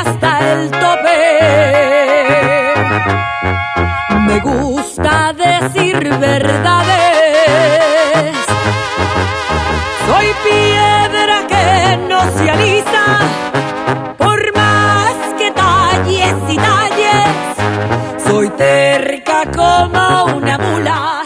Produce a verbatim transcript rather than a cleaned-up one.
hasta el tope. Me gusta decir verdades. Soy piedra que no se alisa, por más que talles y talles. Soy terca como una mula.